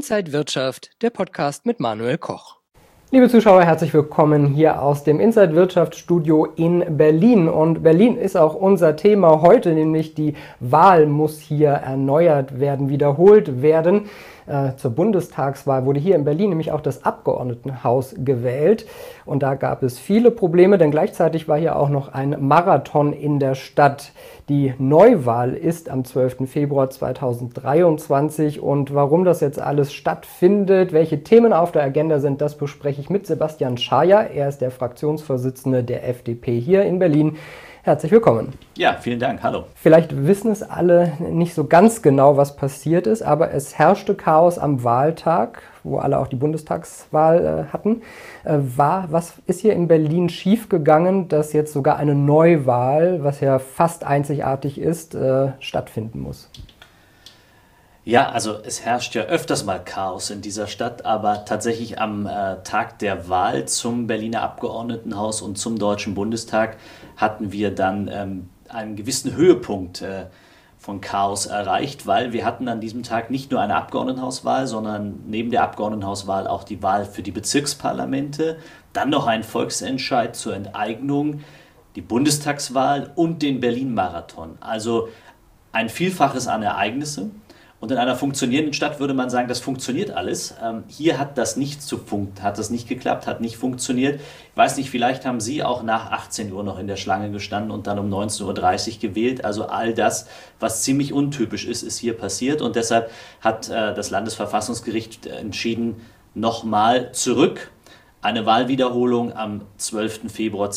Inside Wirtschaft, der Podcast mit Manuel Koch. Liebe Zuschauer, herzlich willkommen hier aus dem Inside Wirtschaft Studio in Berlin. Und Berlin ist auch unser Thema heute, nämlich die Wahl muss hier erneuert werden, wiederholt werden. Zur Bundestagswahl wurde hier in Berlin nämlich auch das Abgeordnetenhaus gewählt. Und da gab es viele Probleme, denn gleichzeitig war hier auch noch ein Marathon in der Stadt. Die Neuwahl ist am 12. Februar 2023 und warum das jetzt alles stattfindet, welche Themen auf der Agenda sind, das bespreche ich mit Sebastian Schaja. Er ist der Fraktionsvorsitzende der FDP hier in Berlin. Herzlich willkommen. Ja, vielen Dank. Hallo. Vielleicht wissen es alle nicht so ganz genau, was passiert ist, aber es herrschte Chaos am Wahltag, wo alle auch die Bundestagswahl hatten. Was ist hier in Berlin schiefgegangen, dass jetzt sogar eine Neuwahl, was ja fast einzigartig ist, stattfinden muss? Ja, also es herrscht ja öfters mal Chaos in dieser Stadt, aber tatsächlich am Tag der Wahl zum Berliner Abgeordnetenhaus und zum Deutschen Bundestag hatten wir dann einen gewissen Höhepunkt von Chaos erreicht, weil wir hatten an diesem Tag nicht nur eine Abgeordnetenhauswahl, sondern neben der Abgeordnetenhauswahl auch die Wahl für die Bezirksparlamente, dann noch einen Volksentscheid zur Enteignung, die Bundestagswahl und den Berlin-Marathon. Also ein Vielfaches an Ereignisse. Und in einer funktionierenden Stadt würde man sagen, das funktioniert alles. Hier hat das nicht geklappt, hat nicht funktioniert. Ich weiß nicht, vielleicht haben Sie auch nach 18 Uhr noch in der Schlange gestanden und dann um 19.30 Uhr gewählt. Also all das, was ziemlich untypisch ist, ist hier passiert. Und deshalb hat das Landesverfassungsgericht entschieden, nochmal zurück. Eine Wahlwiederholung am 12. Februar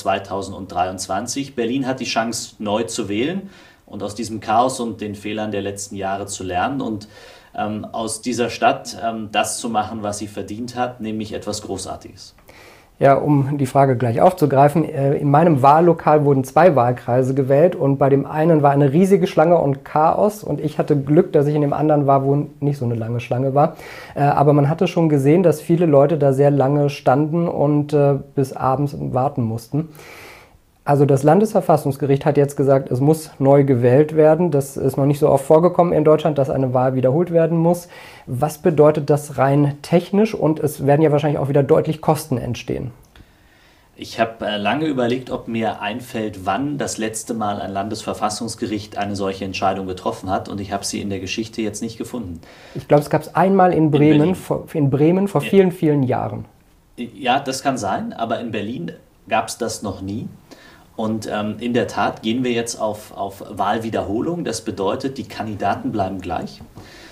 2023. Berlin hat die Chance, neu zu wählen und aus diesem Chaos und den Fehlern der letzten Jahre zu lernen und aus dieser Stadt das zu machen, was sie verdient hat, nämlich etwas Großartiges. Ja, um die Frage gleich aufzugreifen, in meinem Wahllokal wurden 2 Wahlkreise gewählt und bei dem einen war eine riesige Schlange und Chaos und ich hatte Glück, dass ich in dem anderen war, wo nicht so eine lange Schlange war. Aber man hatte schon gesehen, dass viele Leute da sehr lange standen und bis abends warten mussten. Also das Landesverfassungsgericht hat jetzt gesagt, es muss neu gewählt werden. Das ist noch nicht so oft vorgekommen in Deutschland, dass eine Wahl wiederholt werden muss. Was bedeutet das rein technisch? Und es werden ja wahrscheinlich auch wieder deutlich Kosten entstehen. Ich habe lange überlegt, ob mir einfällt, wann das letzte Mal ein Landesverfassungsgericht eine solche Entscheidung getroffen hat. Und ich habe sie in der Geschichte jetzt nicht gefunden. Ich glaube, es gab es einmal in Bremen vor vielen, vielen Jahren. Ja, das kann sein, aber in Berlin gab es das noch nie. Und in der Tat gehen wir jetzt auf Wahlwiederholung. Das bedeutet, die Kandidaten bleiben gleich.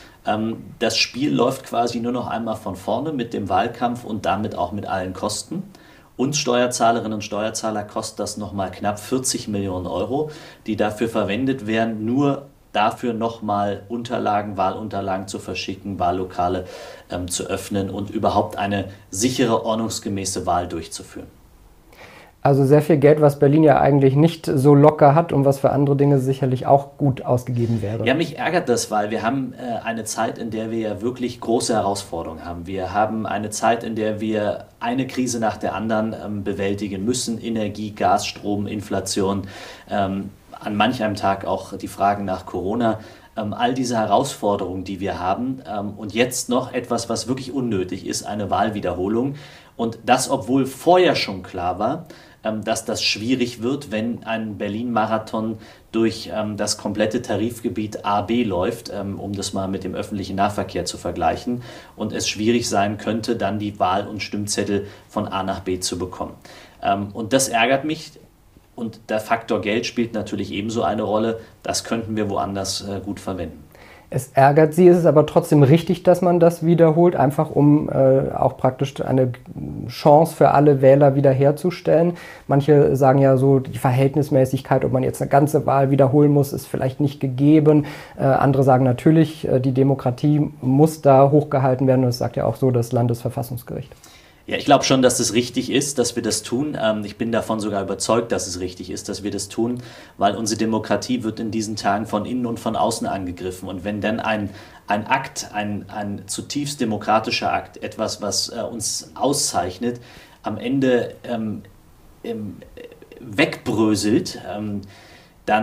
Das Spiel läuft quasi nur noch einmal von vorne mit dem Wahlkampf und damit auch mit allen Kosten. Uns Steuerzahlerinnen und Steuerzahler kostet das nochmal knapp 40 Millionen Euro, die dafür verwendet werden, nur dafür nochmal Wahlunterlagen zu verschicken, Wahllokale zu öffnen und überhaupt eine sichere, ordnungsgemäße Wahl durchzuführen. Also sehr viel Geld, was Berlin ja eigentlich nicht so locker hat und was für andere Dinge sicherlich auch gut ausgegeben wäre. Ja, mich ärgert das, weil wir haben eine Zeit, in der wir ja wirklich große Herausforderungen haben. Wir haben eine Zeit, in der wir eine Krise nach der anderen bewältigen müssen. Energie, Gas, Strom, Inflation, an manch einem Tag auch die Fragen nach Corona. All diese Herausforderungen, die wir haben und jetzt noch etwas, was wirklich unnötig ist, eine Wahlwiederholung. Und das, obwohl vorher schon klar war, dass das schwierig wird, wenn ein Berlin-Marathon durch das komplette Tarifgebiet A, B läuft, um das mal mit dem öffentlichen Nahverkehr zu vergleichen, und es schwierig sein könnte, dann die Wahl- und Stimmzettel von A nach B zu bekommen. Und das ärgert mich. Und der Faktor Geld spielt natürlich ebenso eine Rolle. Das könnten wir woanders gut verwenden. Es ärgert Sie, ist es aber trotzdem richtig, dass man das wiederholt, einfach um auch praktisch eine Chance für alle Wähler wiederherzustellen. Manche sagen ja so, die Verhältnismäßigkeit, ob man jetzt eine ganze Wahl wiederholen muss, ist vielleicht nicht gegeben. Andere sagen natürlich, die Demokratie muss da hochgehalten werden. Und das sagt ja auch so das Landesverfassungsgericht. Ja, ich glaube schon, dass es richtig ist, dass wir das tun. Ich bin davon sogar überzeugt, dass es richtig ist, dass wir das tun, weil unsere Demokratie wird in diesen Tagen von innen und von außen angegriffen. Und wenn dann ein Akt, ein zutiefst demokratischer Akt, etwas, was uns auszeichnet, am Ende wegbröselt, dann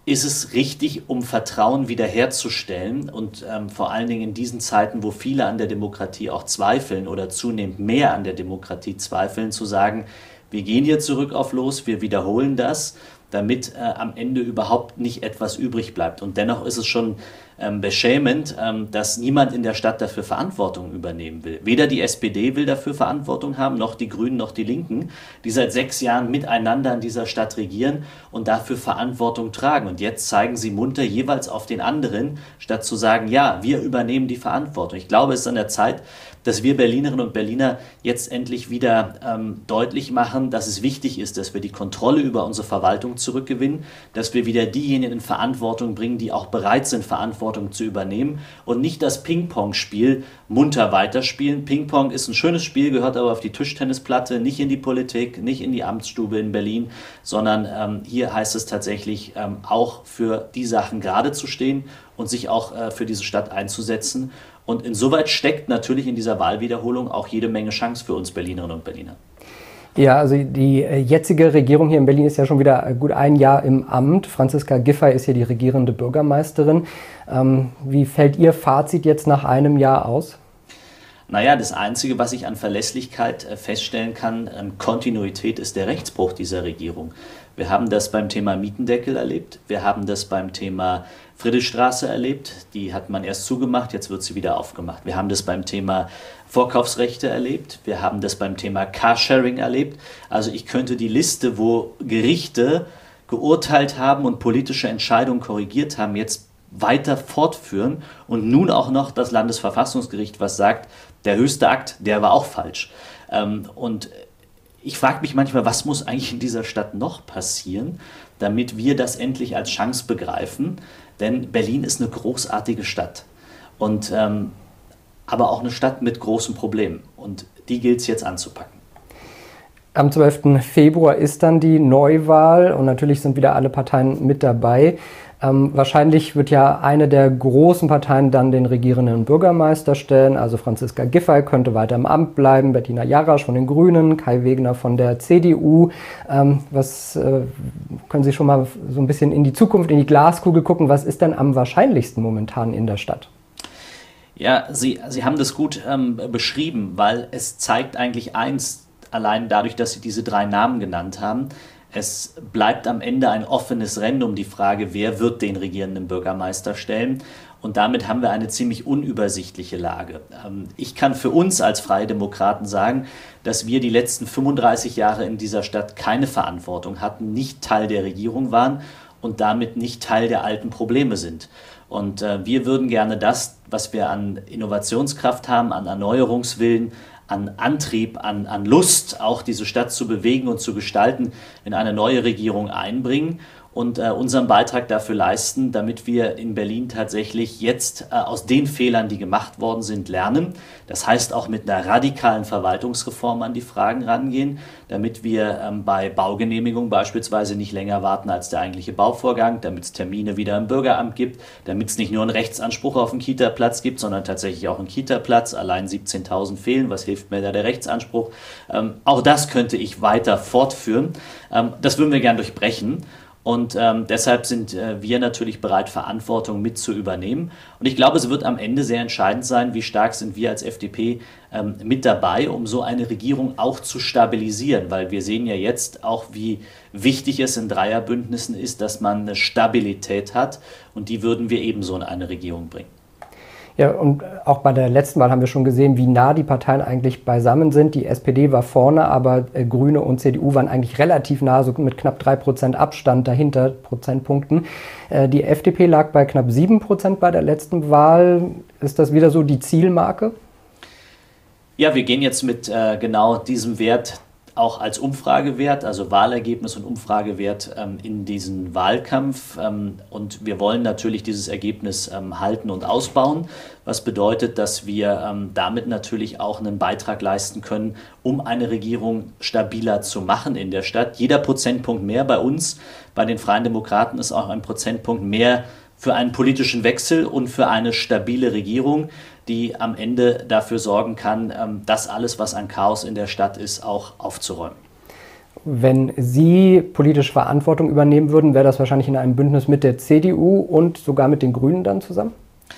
ist es richtig, um Vertrauen wiederherzustellen und vor allen Dingen in diesen Zeiten, wo viele an der Demokratie auch zweifeln oder zunehmend mehr an der Demokratie zweifeln, zu sagen, wir gehen hier zurück auf Los, wir wiederholen das, damit am Ende überhaupt nicht etwas übrig bleibt. Und dennoch ist es schon beschämend, dass niemand in der Stadt dafür Verantwortung übernehmen will. Weder die SPD will dafür Verantwortung haben, noch die Grünen, noch die Linken, die seit 6 Jahren miteinander in dieser Stadt regieren und dafür Verantwortung tragen. Und jetzt zeigen sie munter jeweils auf den anderen, statt zu sagen, ja, wir übernehmen die Verantwortung. Ich glaube, es ist an der Zeit, dass wir Berlinerinnen und Berliner jetzt endlich wieder deutlich machen, dass es wichtig ist, dass wir die Kontrolle über unsere Verwaltung zurückgewinnen, dass wir wieder diejenigen in Verantwortung bringen, die auch bereit sind, Verantwortung zu übernehmen und nicht das Ping-Pong-Spiel munter weiterspielen. Ping-Pong ist ein schönes Spiel, gehört aber auf die Tischtennisplatte, nicht in die Politik, nicht in die Amtsstube in Berlin, sondern hier heißt es tatsächlich auch für die Sachen gerade zu stehen und sich auch für diese Stadt einzusetzen. Und insoweit steckt natürlich in dieser Wahlwiederholung auch jede Menge Chance für uns Berlinerinnen und Berliner. Ja, also die jetzige Regierung hier in Berlin ist ja schon wieder gut ein Jahr im Amt. Franziska Giffey ist hier die regierende Bürgermeisterin. Wie fällt Ihr Fazit jetzt nach einem Jahr aus? Naja, das Einzige, was ich an Verlässlichkeit feststellen kann, Kontinuität ist der Rechtsbruch dieser Regierung. Wir haben das beim Thema Mietendeckel erlebt, wir haben das beim Thema Friedrichstraße erlebt, die hat man erst zugemacht, jetzt wird sie wieder aufgemacht. Wir haben das beim Thema Vorkaufsrechte erlebt, wir haben das beim Thema Carsharing erlebt. Also ich könnte die Liste, wo Gerichte geurteilt haben und politische Entscheidungen korrigiert haben, jetzt weiter fortführen und nun auch noch das Landesverfassungsgericht, was sagt, der höchste Akt, der war auch falsch. Und ich frage mich manchmal, was muss eigentlich in dieser Stadt noch passieren, damit wir das endlich als Chance begreifen, denn Berlin ist eine großartige Stadt und aber auch eine Stadt mit großen Problemen und die gilt es jetzt anzupacken. Am 12. Februar ist dann die Neuwahl und natürlich sind wieder alle Parteien mit dabei. Wahrscheinlich wird ja eine der großen Parteien dann den regierenden Bürgermeister stellen. Also Franziska Giffey könnte weiter im Amt bleiben, Bettina Jarasch von den Grünen, Kai Wegner von der CDU. Können Sie schon mal so ein bisschen in die Zukunft, in die Glaskugel gucken? Was ist denn am wahrscheinlichsten momentan in der Stadt? Ja, Sie haben das gut beschrieben, weil es zeigt eigentlich eins, allein dadurch, dass Sie diese 3 Namen genannt haben. Es bleibt am Ende ein offenes Rennen um die Frage, wer wird den regierenden Bürgermeister stellen. Und damit haben wir eine ziemlich unübersichtliche Lage. Ich kann für uns als Freie Demokraten sagen, dass wir die letzten 35 Jahre in dieser Stadt keine Verantwortung hatten, nicht Teil der Regierung waren und damit nicht Teil der alten Probleme sind. Und wir würden gerne das, was wir an Innovationskraft haben, an Erneuerungswillen, an Antrieb, an Lust, auch diese Stadt zu bewegen und zu gestalten, in eine neue Regierung einbringen und unseren Beitrag dafür leisten, damit wir in Berlin tatsächlich jetzt aus den Fehlern, die gemacht worden sind, lernen. Das heißt auch mit einer radikalen Verwaltungsreform an die Fragen rangehen, damit wir bei Baugenehmigungen beispielsweise nicht länger warten als der eigentliche Bauvorgang, damit es Termine wieder im Bürgeramt gibt, damit es nicht nur einen Rechtsanspruch auf einen Kita-Platz gibt, sondern tatsächlich auch einen Kita-Platz. Allein 17.000 fehlen. Was hilft mir da der Rechtsanspruch? Auch das könnte ich weiter fortführen. Das würden wir gern durchbrechen. Und deshalb sind wir natürlich bereit, Verantwortung mit zu übernehmen. Und ich glaube, es wird am Ende sehr entscheidend sein, wie stark sind wir als FDP mit dabei, um so eine Regierung auch zu stabilisieren. Weil wir sehen ja jetzt auch, wie wichtig es in Dreierbündnissen ist, dass man eine Stabilität hat. Und die würden wir ebenso in eine Regierung bringen. Ja, und auch bei der letzten Wahl haben wir schon gesehen, wie nah die Parteien eigentlich beisammen sind. Die SPD war vorne, aber Grüne und CDU waren eigentlich relativ nah, so mit knapp 3% Abstand dahinter, Prozentpunkten. Die FDP lag bei knapp 7% bei der letzten Wahl. Ist das wieder so die Zielmarke? Ja, wir gehen jetzt mit genau diesem Wert auch als Umfragewert, also Wahlergebnis und Umfragewert in diesen Wahlkampf. Und wir wollen natürlich dieses Ergebnis halten und ausbauen, was bedeutet, dass wir damit natürlich auch einen Beitrag leisten können, um eine Regierung stabiler zu machen in der Stadt. Jeder Prozentpunkt mehr bei uns, bei den Freien Demokraten, ist auch ein Prozentpunkt mehr für einen politischen Wechsel und für eine stabile Regierung, die am Ende dafür sorgen kann, das alles, was an Chaos in der Stadt ist, auch aufzuräumen. Wenn Sie politische Verantwortung übernehmen würden, wäre das wahrscheinlich in einem Bündnis mit der CDU und sogar mit den Grünen dann zusammen?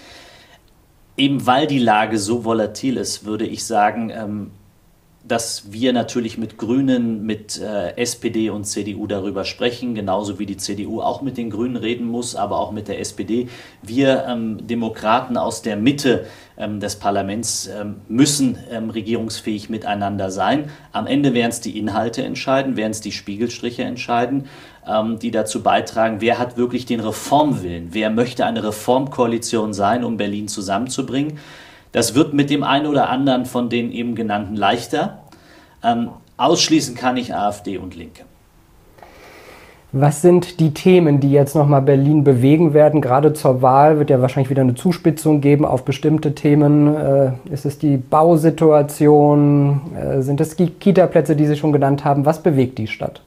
Eben weil die Lage so volatil ist, würde ich sagen, dass wir natürlich mit Grünen, mit SPD und CDU darüber sprechen, genauso wie die CDU auch mit den Grünen reden muss, aber auch mit der SPD. Wir Demokraten aus der Mitte des Parlaments müssen regierungsfähig miteinander sein. Am Ende werden es die Inhalte entscheiden, werden es die Spiegelstriche entscheiden, die dazu beitragen, wer hat wirklich den Reformwillen, wer möchte eine Reformkoalition sein, um Berlin zusammenzubringen. Das wird mit dem einen oder anderen von den eben genannten leichter. Ausschließen kann ich AfD und Linke. Was sind die Themen, die jetzt nochmal Berlin bewegen werden? Gerade zur Wahl wird ja wahrscheinlich wieder eine Zuspitzung geben auf bestimmte Themen. Ist es die Bausituation? Sind es die Kita-Plätze, die Sie schon genannt haben? Was bewegt die Stadt?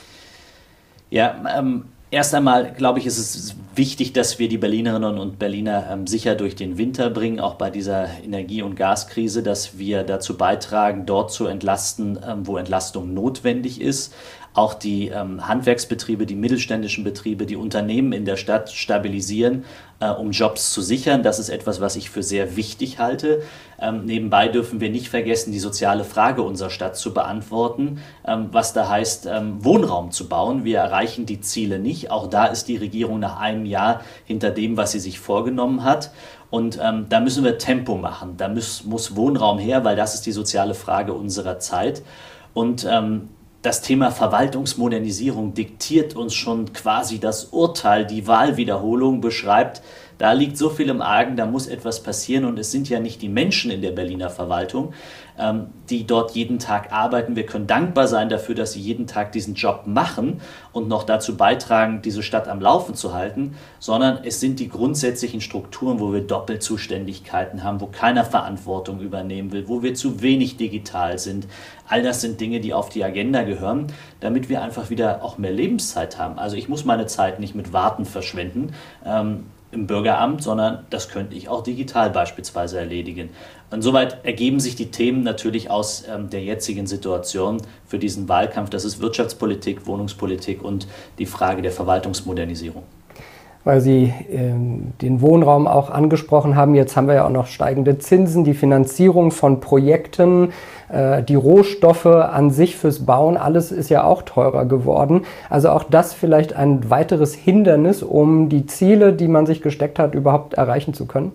Ja, erst einmal, glaube ich, ist es wichtig, dass wir die Berlinerinnen und Berliner sicher durch den Winter bringen, auch bei dieser Energie- und Gaskrise, dass wir dazu beitragen, dort zu entlasten, wo Entlastung notwendig ist. Auch die Handwerksbetriebe, die mittelständischen Betriebe, die Unternehmen in der Stadt stabilisieren, um Jobs zu sichern. Das ist etwas, was ich für sehr wichtig halte. Nebenbei dürfen wir nicht vergessen, die soziale Frage unserer Stadt zu beantworten, was da heißt, Wohnraum zu bauen. Wir erreichen die Ziele nicht. Auch da ist die Regierung nach einem Jahr hinter dem, was sie sich vorgenommen hat. Und da müssen wir Tempo machen. Da muss Wohnraum her, weil das ist die soziale Frage unserer Zeit. Und das Thema Verwaltungsmodernisierung diktiert uns schon quasi das Urteil, die Wahlwiederholung beschreibt, da liegt so viel im Argen, da muss etwas passieren und es sind ja nicht die Menschen in der Berliner Verwaltung, die dort jeden Tag arbeiten. Wir können dankbar sein dafür, dass sie jeden Tag diesen Job machen und noch dazu beitragen, diese Stadt am Laufen zu halten, sondern es sind die grundsätzlichen Strukturen, wo wir Doppelzuständigkeiten haben, wo keiner Verantwortung übernehmen will, wo wir zu wenig digital sind. All das sind Dinge, die auf die Agenda gehören, damit wir einfach wieder auch mehr Lebenszeit haben. Also ich muss meine Zeit nicht mit Warten verschwenden im Bürgeramt, sondern das könnte ich auch digital beispielsweise erledigen. Insoweit ergeben sich die Themen natürlich aus der jetzigen Situation für diesen Wahlkampf. Das ist Wirtschaftspolitik, Wohnungspolitik und die Frage der Verwaltungsmodernisierung. Weil Sie den Wohnraum auch angesprochen haben, jetzt haben wir ja auch noch steigende Zinsen, die Finanzierung von Projekten, die Rohstoffe an sich fürs Bauen, alles ist ja auch teurer geworden. Also auch das vielleicht ein weiteres Hindernis, um die Ziele, die man sich gesteckt hat, überhaupt erreichen zu können?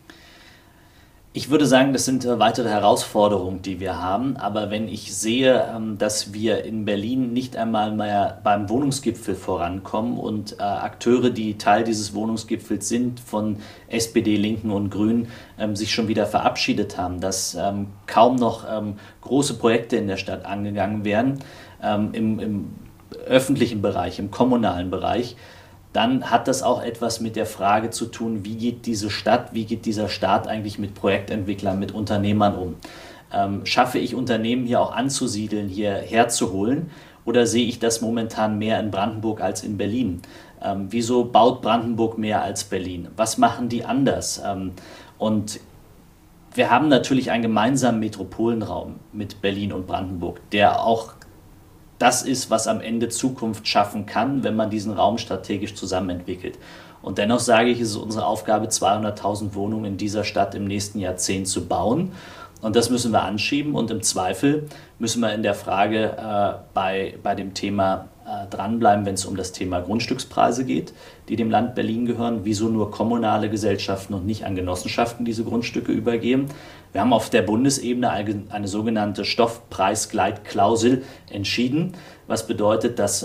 Ich würde sagen, das sind weitere Herausforderungen, die wir haben. Aber wenn ich sehe, dass wir in Berlin nicht einmal mehr beim Wohnungsgipfel vorankommen und Akteure, die Teil dieses Wohnungsgipfels sind, von SPD, Linken und Grünen, sich schon wieder verabschiedet haben, dass kaum noch große Projekte in der Stadt angegangen werden, im öffentlichen Bereich, im kommunalen Bereich, dann hat das auch etwas mit der Frage zu tun, wie geht diese Stadt, wie geht dieser Staat eigentlich mit Projektentwicklern, mit Unternehmern um? Schaffe ich Unternehmen hier auch anzusiedeln, hier herzuholen oder sehe ich das momentan mehr in Brandenburg als in Berlin? Wieso baut Brandenburg mehr als Berlin? Was machen die anders? Und wir haben natürlich einen gemeinsamen Metropolenraum mit Berlin und Brandenburg, der auch das ist, was am Ende Zukunft schaffen kann, wenn man diesen Raum strategisch zusammenentwickelt. Und dennoch sage ich, es ist unsere Aufgabe, 200.000 Wohnungen in dieser Stadt im nächsten Jahrzehnt zu bauen. Und das müssen wir anschieben und im Zweifel müssen wir in der Frage bei dem Thema dranbleiben, wenn es um das Thema Grundstückspreise geht, die dem Land Berlin gehören. Wieso nur kommunale Gesellschaften und nicht an Genossenschaften diese Grundstücke übergeben? Wir haben auf der Bundesebene eine sogenannte Stoffpreisgleitklausel entschieden, was bedeutet, dass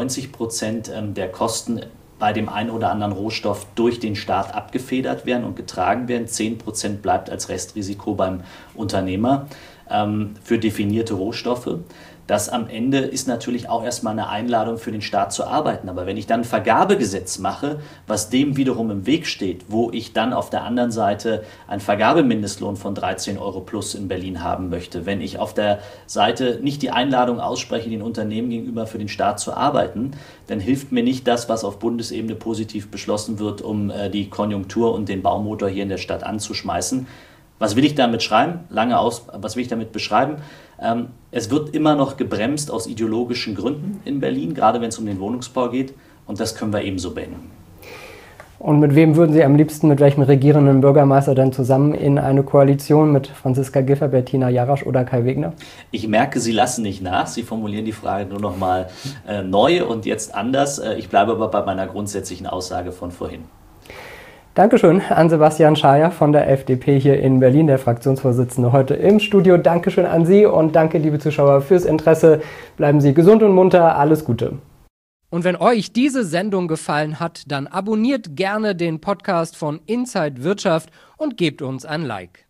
90% der Kosten bei dem einen oder anderen Rohstoff durch den Staat abgefedert werden und getragen werden. 10% bleibt als Restrisiko beim Unternehmer für definierte Rohstoffe. Das am Ende ist natürlich auch erstmal eine Einladung für den Staat zu arbeiten. Aber wenn ich dann ein Vergabegesetz mache, was dem wiederum im Weg steht, wo ich dann auf der anderen Seite einen Vergabemindestlohn von 13 Euro plus in Berlin haben möchte, wenn ich auf der Seite nicht die Einladung ausspreche, den Unternehmen gegenüber für den Staat zu arbeiten, dann hilft mir nicht das, was auf Bundesebene positiv beschlossen wird, um die Konjunktur und den Baumotor hier in der Stadt anzuschmeißen. Was will ich damit schreiben? Was will ich damit beschreiben? Es wird immer noch gebremst aus ideologischen Gründen in Berlin, gerade wenn es um den Wohnungsbau geht. Und das können wir ebenso beenden. Und mit wem würden Sie am liebsten, mit welchem regierenden Bürgermeister dann zusammen in eine Koalition mit Franziska Giffey, Bettina Jarasch oder Kai Wegner? Ich merke, Sie lassen nicht nach. Sie formulieren die Frage nur noch mal neu und jetzt anders. Ich bleibe aber bei meiner grundsätzlichen Aussage von vorhin. Dankeschön an Sebastian Schaja von der FDP hier in Berlin, der Fraktionsvorsitzende heute im Studio. Dankeschön an Sie und danke, liebe Zuschauer, fürs Interesse. Bleiben Sie gesund und munter. Alles Gute. Und wenn euch diese Sendung gefallen hat, dann abonniert gerne den Podcast von Inside Wirtschaft und gebt uns ein Like.